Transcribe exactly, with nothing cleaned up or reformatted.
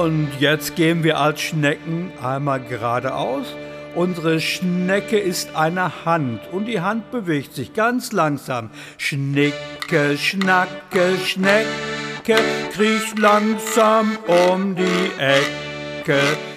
Und jetzt gehen wir als Schnecken einmal geradeaus. Unsere Schnecke ist eine Hand und die Hand bewegt sich ganz langsam. Schnicke, Schnacke, Schnecke, kriecht langsam um die Ecke.